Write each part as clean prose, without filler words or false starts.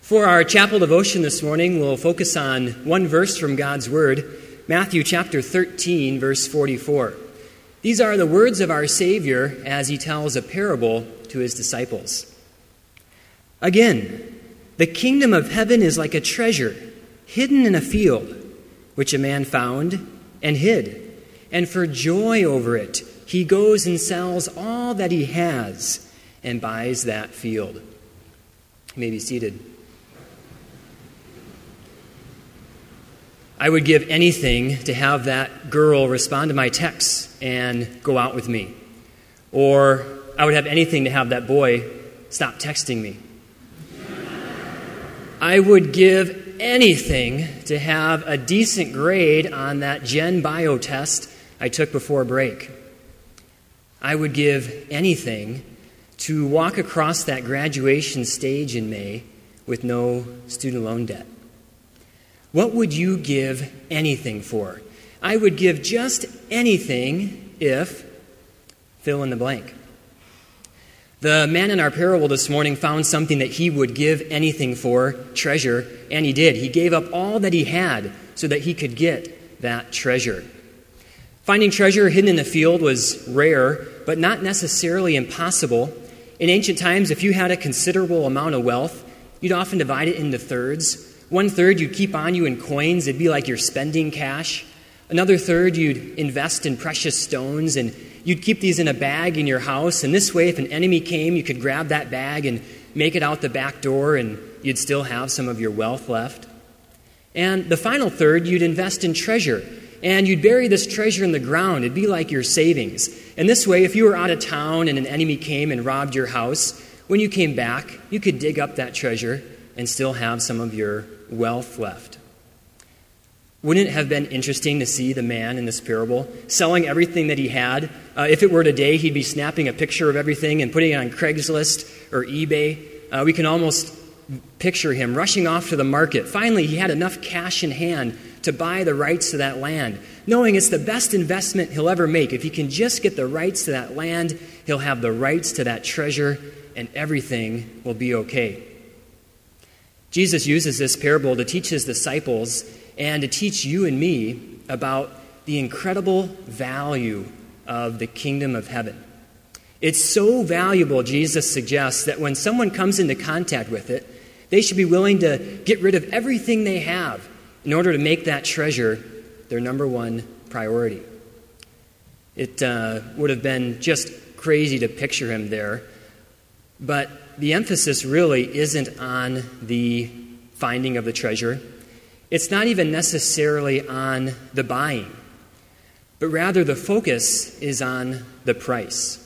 For our chapel devotion this morning, we'll focus on one verse from God's Word, Matthew chapter 13, verse 44. These are the words of our Savior as he tells a parable to his disciples. Again, the kingdom of heaven is like a treasure hidden in a field, which a man found and hid. And for joy over it, he goes and sells all that he has and buys that field. You may be seated. I would give anything to have that girl respond to my texts and go out with me. Or I would have anything to have that boy stop texting me. I would give anything to have a decent grade on that Gen Bio test I took before break. I would give anything to walk across that graduation stage in May with no student loan debt. What would you give anything for? I would give just anything if fill in the blank. The man in our parable this morning found something that he would give anything for, treasure, and he did. He gave up all that he had so that he could get that treasure. Finding treasure hidden in a field was rare, but not necessarily impossible. In ancient times, if you had a considerable amount of wealth, you'd often divide it into thirds. 1/3 you'd keep on you in coins. It'd be like you're spending cash. Another third you'd invest in precious stones, and you'd keep these in a bag in your house. And this way, if an enemy came, you could grab that bag and make it out the back door, and you'd still have some of your wealth left. And the final third you'd invest in treasure, and you'd bury this treasure in the ground. It'd be like your savings. And this way, if you were out of town and an enemy came and robbed your house, when you came back, you could dig up that treasure and still have some of your wealth left. Wouldn't it have been interesting to see the man in this parable selling everything that he had? If it were today, he'd be snapping a picture of everything and putting it on Craigslist or eBay. We can almost picture him rushing off to the market. Finally, he had enough cash in hand to buy the rights to that land, knowing it's the best investment he'll ever make. If he can just get the rights to that land, he'll have the rights to that treasure, and everything will be okay. Jesus uses this parable to teach his disciples and to teach you and me about the incredible value of the kingdom of heaven. It's so valuable, Jesus suggests, that when someone comes into contact with it, they should be willing to get rid of everything they have in order to make that treasure their number one priority. It would have been just crazy to picture him there, but the emphasis really isn't on the finding of the treasure. It's not even necessarily on the buying, but rather the focus is on the price.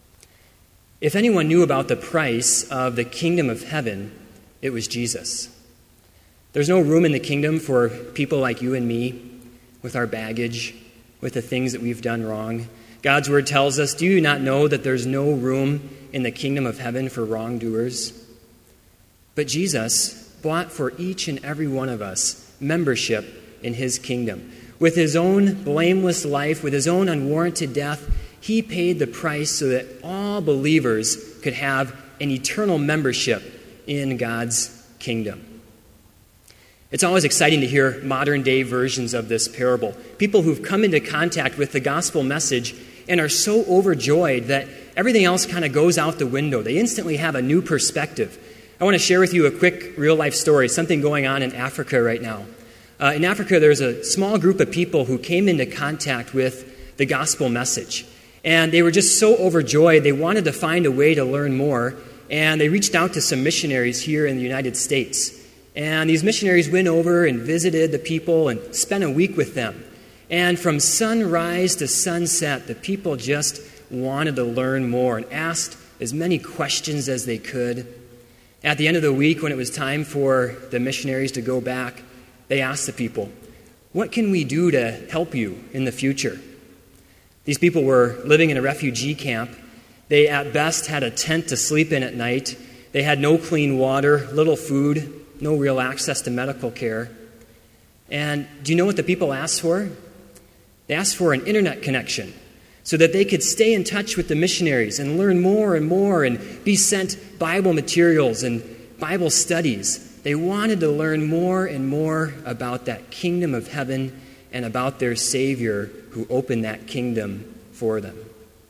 If anyone knew about the price of the kingdom of heaven, it was Jesus. There's no room in the kingdom for people like you and me, with our baggage, with the things that we've done wrong. God's word tells us, do you not know that there's no room in the kingdom of heaven for wrongdoers? But Jesus bought for each and every one of us membership in his kingdom. With his own blameless life, with his own unwarranted death, he paid the price so that all believers could have an eternal membership in God's kingdom. It's always exciting to hear modern-day versions of this parable. People who've come into contact with the gospel message and are so overjoyed that everything else kind of goes out the window. They instantly have a new perspective. I want to share with you a quick real-life story, something going on in Africa right now. In Africa, there's a small group of people who came into contact with the gospel message. And they were just so overjoyed, they wanted to find a way to learn more. And they reached out to some missionaries here in the United States. And these missionaries went over and visited the people and spent a week with them. And from sunrise to sunset, the people just wanted to learn more and asked as many questions as they could. At the end of the week, when it was time for the missionaries to go back, they asked the people, what can we do to help you in the future? These people were living in a refugee camp. They at best had a tent to sleep in at night. They had no clean water, little food, no real access to medical care. And do you know what the people asked for? They asked for an internet connection so that they could stay in touch with the missionaries and learn more and more and be sent Bible materials and Bible studies. They wanted to learn more and more about that kingdom of heaven and about their Savior who opened that kingdom for them.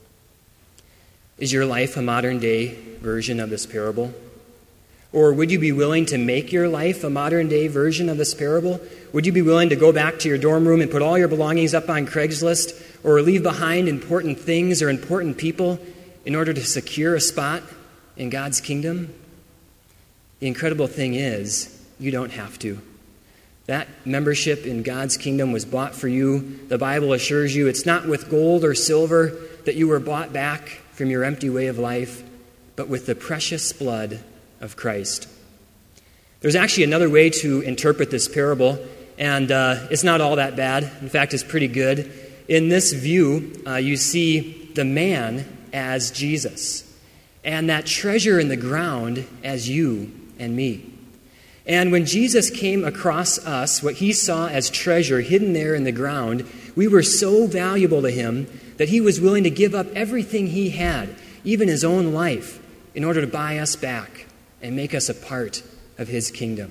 Is your life a modern-day version of this parable? Or would you be willing to make your life a modern-day version of this parable? Would you be willing to go back to your dorm room and put all your belongings up on Craigslist, or leave behind important things or important people in order to secure a spot in God's kingdom? The incredible thing is, you don't have to. That membership in God's kingdom was bought for you. The Bible assures you it's not with gold or silver that you were bought back from your empty way of life, but with the precious blood of Christ. There's actually another way to interpret this parable, and it's not all that bad. In fact, it's pretty good. In this view, you see the man as Jesus, and that treasure in the ground as you and me. And when Jesus came across us, what he saw as treasure hidden there in the ground, we were so valuable to him that he was willing to give up everything he had, even his own life, in order to buy us back and make us a part of his kingdom.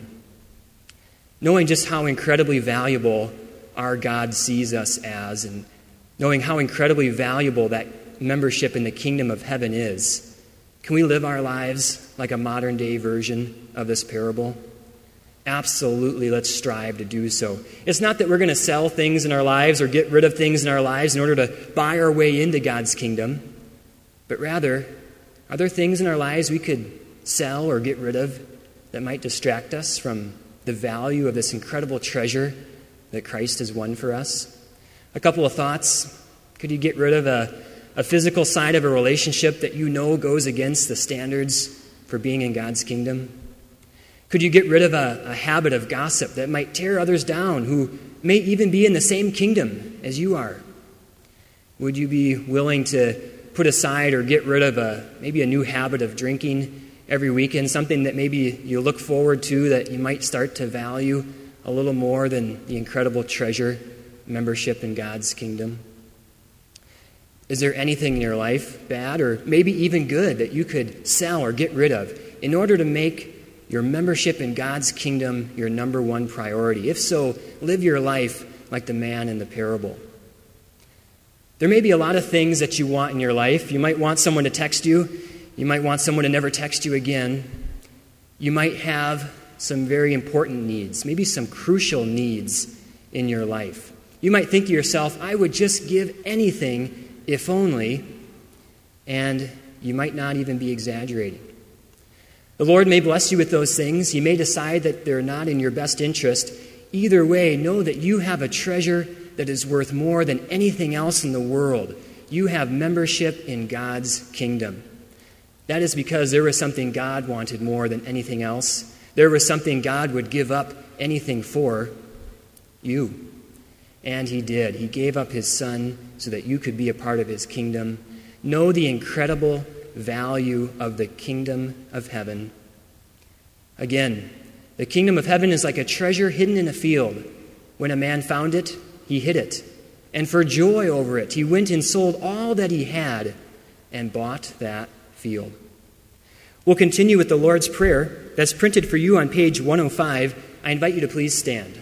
Knowing just how incredibly valuable our God sees us as, and knowing how incredibly valuable that membership in the kingdom of heaven is, can we live our lives like a modern-day version of this parable? Absolutely, let's strive to do so. It's not that we're going to sell things in our lives or get rid of things in our lives in order to buy our way into God's kingdom, but rather, are there things in our lives we could sell or get rid of that might distract us from the value of this incredible treasure that Christ has won for us? A couple of thoughts. Could you get rid of a physical side of a relationship that you know goes against the standards for being in God's kingdom? Could you get rid of a habit of gossip that might tear others down who may even be in the same kingdom as you are? Would you be willing to put aside or get rid of maybe a new habit of drinking every weekend, something that maybe you look forward to that you might start to value a little more than the incredible treasure, membership in God's kingdom? Is there anything in your life, bad or maybe even good, that you could sell or get rid of in order to make your membership in God's kingdom your number one priority? If so, live your life like the man in the parable. There may be a lot of things that you want in your life. You might want someone to text you. You might want someone to never text you again. You might have some very important needs, maybe some crucial needs in your life. You might think to yourself, I would just give anything if only, and you might not even be exaggerating. The Lord may bless you with those things. He may decide that they're not in your best interest. Either way, know that you have a treasure that is worth more than anything else in the world. You have membership in God's kingdom. That is because there was something God wanted more than anything else. There was something God would give up anything for: you. And he did. He gave up his son so that you could be a part of his kingdom. Know the incredible value of the kingdom of heaven. Again, the kingdom of heaven is like a treasure hidden in a field. When a man found it, he hid it. And for joy over it, he went and sold all that he had and bought that field. We'll continue with the Lord's Prayer that's printed for you on page 105. I invite you to please stand.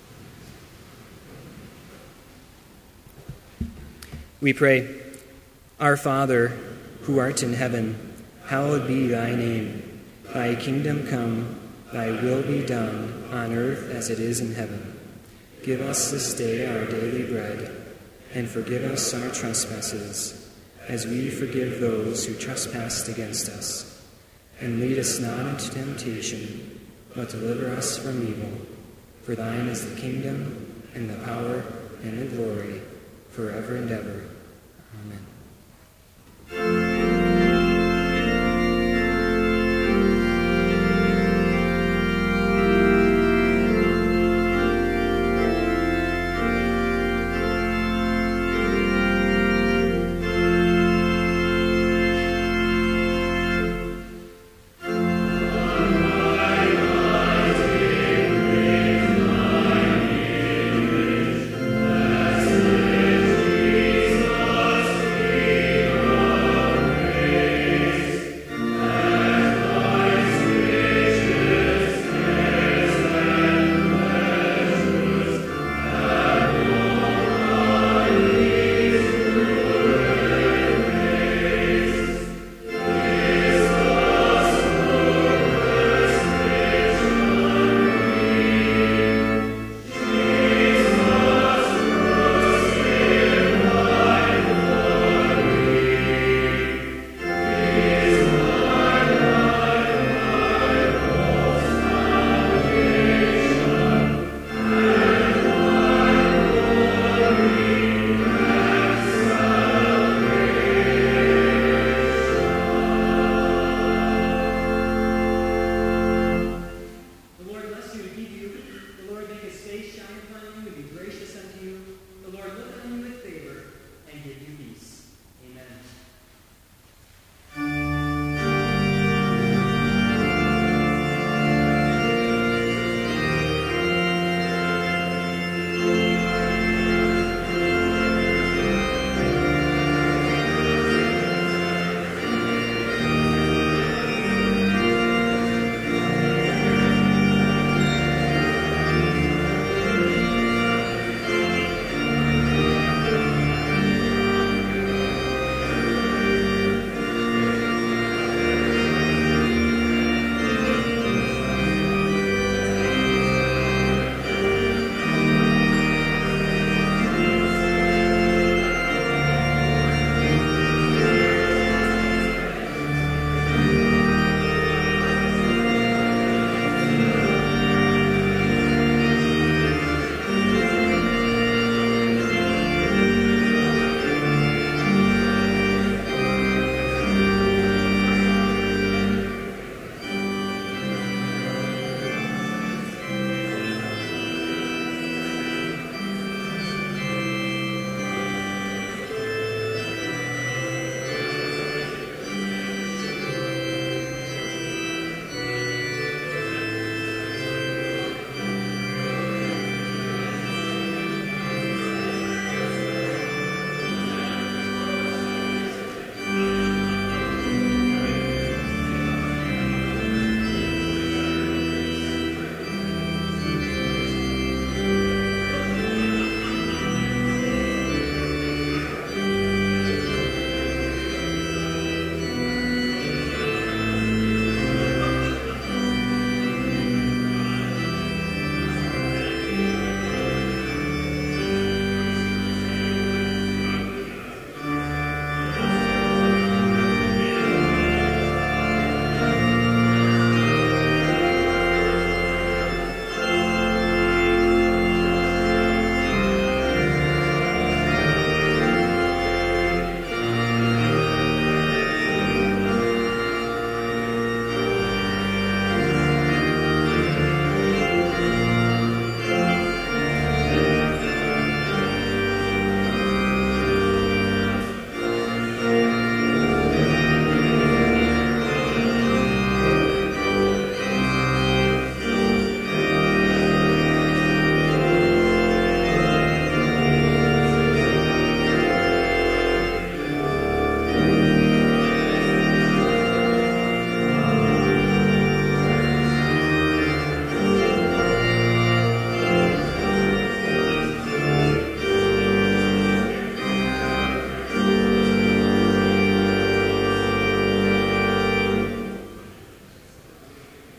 We pray, Our Father, who art in heaven, hallowed be thy name. Thy kingdom come, thy will be done, on earth as it is in heaven. Give us this day our daily bread, and forgive us our trespasses, as we forgive those who trespass against us. And lead us not into temptation, but deliver us from evil. For thine is the kingdom, and the power, and the glory, forever and ever. Amen.